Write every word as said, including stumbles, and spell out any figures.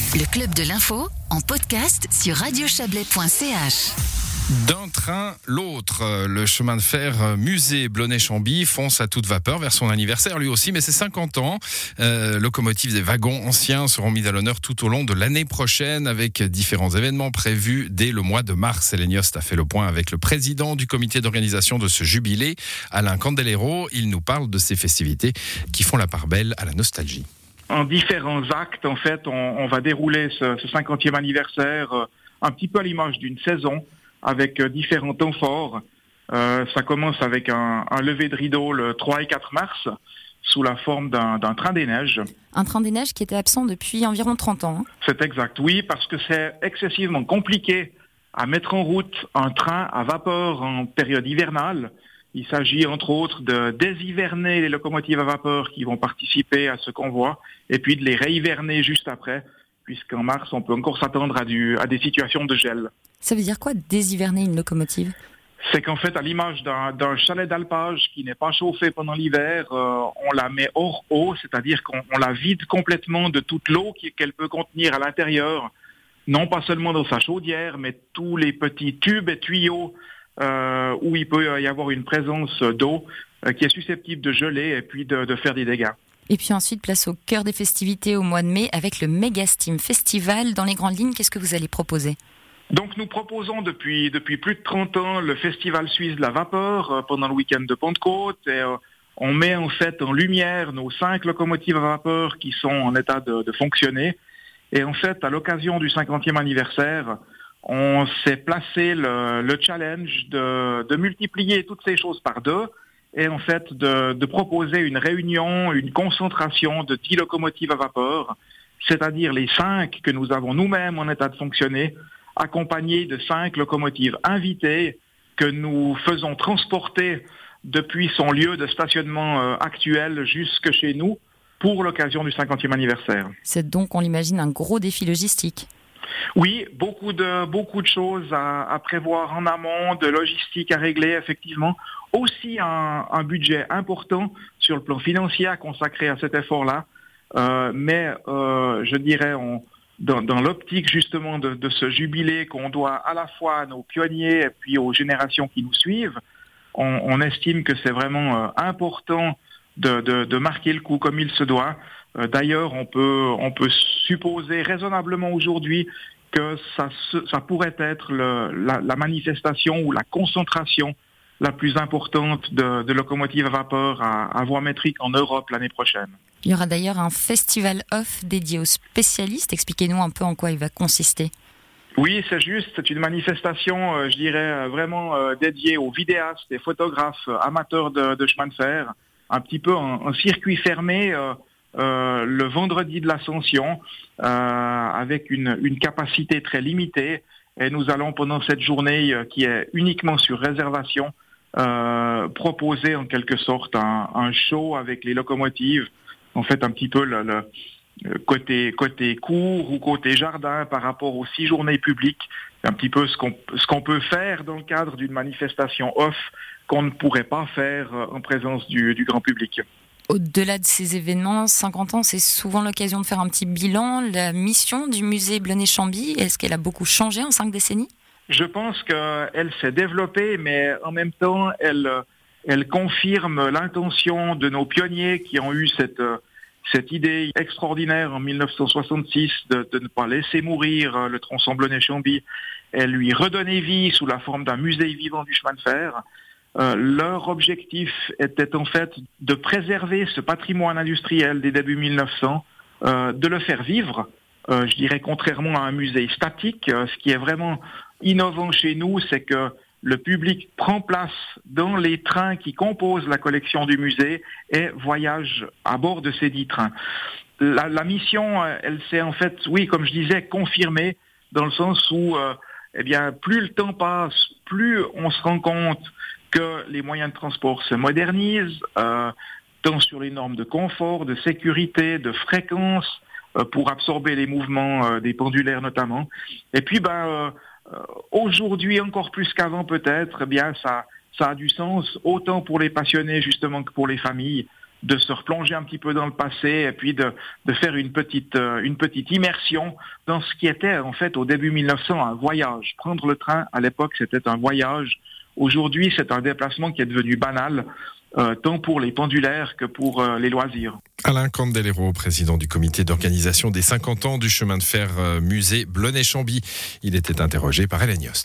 Le Club de l'Info, en podcast sur radio chablais point c h. D'un train, l'autre. Le chemin de fer musée Blonay-Chambly fonce à toute vapeur vers son anniversaire lui aussi, mais c'est cinquante ans. Euh, locomotives et wagons anciens seront mis à l'honneur tout au long de l'année prochaine avec différents événements prévus dès le mois de mars. Hélène Yost a fait le point avec le président du comité d'organisation de ce jubilé, Alain Candelero. Il nous parle de ces festivités qui font la part belle à la nostalgie. En différents actes, en fait, on, on va dérouler ce, ce cinquantième anniversaire euh, un petit peu à l'image d'une saison, avec euh, différents temps forts. Euh, ça commence avec un, un lever de rideau le trois et quatre mars, sous la forme d'un, d'un train des neiges. Un train des neiges qui était absent depuis environ trente ans. Hein. C'est exact, oui, parce que c'est excessivement compliqué à mettre en route un train à vapeur en période hivernale. Il s'agit entre autres de déshiverner les locomotives à vapeur qui vont participer à ce convoi et puis de les réhiverner juste après, puisqu'en mars, on peut encore s'attendre à, du, à des situations de gel. Ça veut dire quoi, déshiverner une locomotive ? C'est qu'en fait, à l'image d'un, d'un chalet d'alpage qui n'est pas chauffé pendant l'hiver, euh, on la met hors eau, c'est-à-dire qu'on on la vide complètement de toute l'eau qu'elle peut contenir à l'intérieur, non pas seulement dans sa chaudière, mais tous les petits tubes et tuyaux Euh, où il peut y avoir une présence d'eau euh, qui est susceptible de geler et puis de, de faire des dégâts. Et puis ensuite, place au cœur des festivités au mois de mai avec le Megasteam Festival. Dans les grandes lignes, qu'est-ce que vous allez proposer ? Donc nous proposons depuis, depuis plus de trente ans le Festival Suisse de la Vapeur euh, pendant le week-end de Pentecôte. Et, euh, on met en fait en lumière nos cinq locomotives à vapeur qui sont en état de, de fonctionner. Et en fait, à l'occasion du cinquantième anniversaire, on s'est placé le, le challenge de, de multiplier toutes ces choses par deux et en fait de, de proposer une réunion, une concentration de dix locomotives à vapeur, c'est-à-dire les cinq que nous avons nous-mêmes en état de fonctionner, accompagnées de cinq locomotives invitées que nous faisons transporter depuis son lieu de stationnement euh, actuel jusque chez nous pour l'occasion du cinquantième anniversaire. C'est donc, on l'imagine, un gros défi logistique. Oui, beaucoup de beaucoup de choses à, à prévoir en amont, de logistique à régler, effectivement. Aussi un, un budget important sur le plan financier à consacrer à cet effort-là. Euh, mais euh, je dirais, on, dans, dans l'optique justement de, de ce jubilé qu'on doit à la fois à nos pionniers et puis aux générations qui nous suivent, on, on estime que c'est vraiment euh, important de, de, de marquer le coup comme il se doit. Euh, d'ailleurs, on peut, on peut supposer raisonnablement aujourd'hui que ça, ça pourrait être le, la, la manifestation ou la concentration la plus importante de, de locomotives à vapeur à, à voie métrique en Europe l'année prochaine. Il y aura d'ailleurs un festival off dédié aux spécialistes. Expliquez-nous un peu en quoi il va consister. Oui, c'est juste. C'est une manifestation, euh, je dirais, vraiment euh, dédiée aux vidéastes et photographes euh, amateurs de, de chemin de fer. Un petit peu en, en circuit fermé euh, Euh, le vendredi de l'Ascension euh, avec une, une capacité très limitée et nous allons pendant cette journée euh, qui est uniquement sur réservation euh, proposer en quelque sorte un, un show avec les locomotives, en fait un petit peu le, le côté, côté cours ou côté jardin par rapport aux six journées publiques, un petit peu ce qu'on, ce qu'on peut faire dans le cadre d'une manifestation off qu'on ne pourrait pas faire en présence du, du grand public. Au-delà de ces événements, cinquante ans, c'est souvent l'occasion de faire un petit bilan. La mission du musée Blonay-Chambly, est-ce qu'elle a beaucoup changé en cinq décennies ? Je pense qu'elle s'est développée, mais en même temps, elle, elle confirme l'intention de nos pionniers qui ont eu cette, cette idée extraordinaire en mille neuf cent soixante-six de, de ne pas laisser mourir le tronçon Blonay-Chambly et lui redonner vie sous la forme d'un musée vivant du chemin de fer. Euh, leur objectif était en fait de préserver ce patrimoine industriel des débuts mille neuf cents, euh, de le faire vivre, euh, je dirais contrairement à un musée statique. Euh, ce qui est vraiment innovant chez nous, c'est que le public prend place dans les trains qui composent la collection du musée et voyage à bord de ces dix trains. La, la mission, elle s'est en fait, oui, comme je disais, confirmée dans le sens où, euh, eh bien, plus le temps passe, plus on se rend compte que les moyens de transport se modernisent, euh, tant sur les normes de confort, de sécurité, de fréquence, euh, pour absorber les mouvements euh, des pendulaires notamment. Et puis, ben, euh, aujourd'hui, encore plus qu'avant peut-être, eh bien, ça, ça a du sens, autant pour les passionnés justement que pour les familles, de se replonger un petit peu dans le passé et puis de, de faire une petite, euh, une petite immersion dans ce qui était en fait au début mille neuf cents un voyage. Prendre le train à l'époque c'était un voyage. Aujourd'hui c'est un déplacement qui est devenu banal, euh, tant pour les pendulaires que pour euh, les loisirs. Alain Candelero, président du comité d'organisation des cinquante ans du chemin de fer euh, musée Blonay-Chambly. Il était interrogé par Hélène Yost.